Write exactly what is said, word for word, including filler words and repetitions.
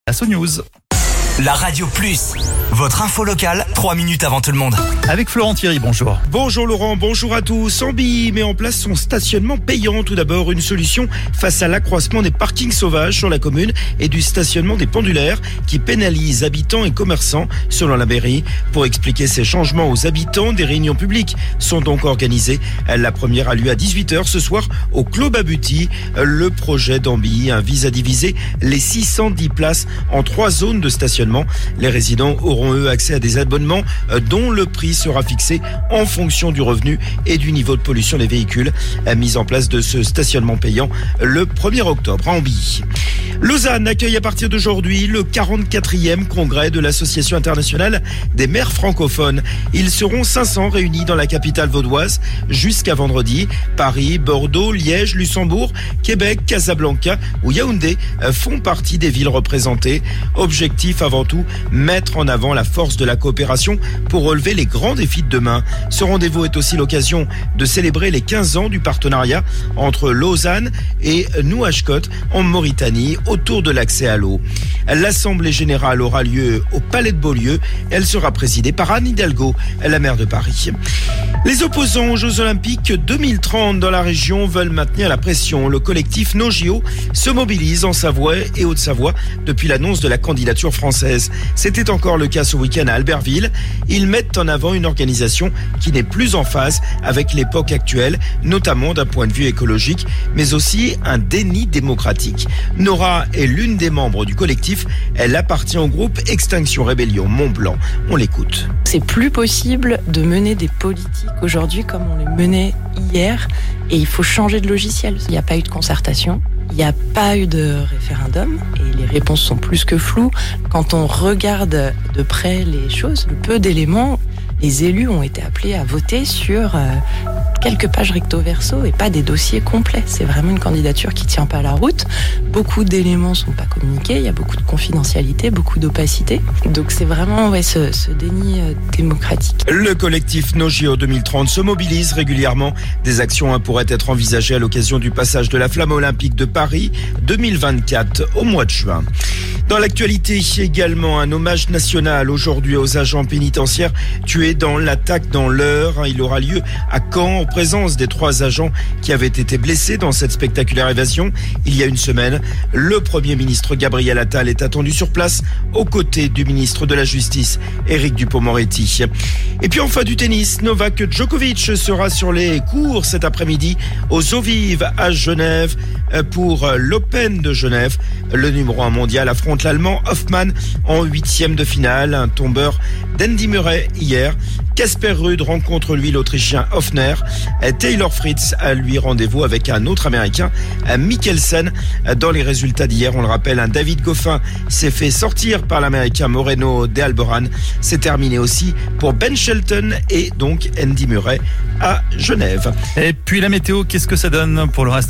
Asso News. La Radio Plus, votre info locale, trois minutes avant tout le monde. Avec Florent Thierry, bonjour. Bonjour Laurent, bonjour à tous. Amby met en place son stationnement payant. Tout d'abord, une solution face à l'accroissement des parkings sauvages sur la commune et du stationnement des pendulaires qui pénalisent habitants et commerçants, selon la mairie. Pour expliquer ces changements aux habitants, des réunions publiques sont donc organisées. La première a lieu à dix-huit heures ce soir au Clos Babuti. Le projet d'Amby vise à diviser les six cent dix places en trois zones de stationnement. Les résidents auront eux accès à des abonnements dont le prix sera fixé en fonction du revenu et du niveau de pollution des véhicules. Mise en place de ce stationnement payant le premier octobre à Amby. Lausanne accueille à partir d'aujourd'hui le quarante-quatrième congrès de l'Association internationale des maires francophones. Ils seront cinq cents réunis dans la capitale vaudoise jusqu'à vendredi. Paris, Bordeaux, Liège, Luxembourg, Québec, Casablanca ou Yaoundé font partie des villes représentées. Objectif avant tout, mettre en avant la force de la coopération pour relever les grands défis de demain. Ce rendez-vous est aussi l'occasion de célébrer les quinze ans du partenariat entre Lausanne et Nouakchott en Mauritanie autour de l'accès à l'eau. L'Assemblée générale aura lieu au Palais de Beaulieu. Elle sera présidée par Anne Hidalgo, la maire de Paris. Les opposants aux Jeux Olympiques deux mille trente dans la région veulent maintenir la pression. Le collectif No J O se mobilise en Savoie et Haute-Savoie depuis l'annonce de la candidature française. C'était encore le cas ce week-end à Albertville. Ils mettent en avant une organisation qui n'est plus en phase avec l'époque actuelle, notamment d'un point de vue écologique, mais aussi un déni démocratique. Nora est l'une des membres du collectif. Elle appartient au groupe Extinction Rébellion Mont-Blanc. On l'écoute. C'est plus possible de mener des politiques aujourd'hui comme on les menait hier et il faut changer de logiciel. Il n'y a pas eu de concertation. Il n'y a pas eu de référendum et les réponses sont plus que floues. Quand on regarde de près les choses, le peu d'éléments, les élus ont été appelés à voter sur euh, quelques pages recto verso et pas des dossiers complets. C'est vraiment une candidature qui tient pas la route. Beaucoup d'éléments sont pas communiqués, il y a beaucoup de confidentialité, beaucoup d'opacité. Donc c'est vraiment ouais, ce, ce déni euh, démocratique. Le collectif No J O deux mille trente se mobilise régulièrement. Des actions hein, pourraient être envisagées à l'occasion du passage de la flamme olympique de Paris deux mille vingt-quatre au mois de juin. Dans l'actualité également, un hommage national aujourd'hui aux agents pénitentiaires tués dans l'attaque dans l'Eure. Il aura lieu à Caen en présence des trois agents qui avaient été blessés dans cette spectaculaire évasion il y a une semaine. Le Premier ministre Gabriel Attal est attendu sur place aux côtés du ministre de la Justice Éric Dupond-Moretti. Et puis enfin du tennis, Novak Djokovic sera sur les cours cet après-midi aux Eaux Vives à Genève pour l'Open de Genève. Le numéro un mondial affronte l'Allemand Hoffmann en huitième de finale. Un tombeur d'Andy Murray hier. Casper Ruud rencontre lui l'Autrichien Hoffner. Taylor Fritz a lui rendez-vous avec un autre Américain, Mikkelsen. Dans les résultats d'hier, on le rappelle, un David Goffin s'est fait sortir par l'Américain Moreno de Alboran. C'est terminé aussi pour Ben Shelton et donc Andy Murray à Genève. Et puis la météo, qu'est-ce que ça donne pour le reste de la journée ?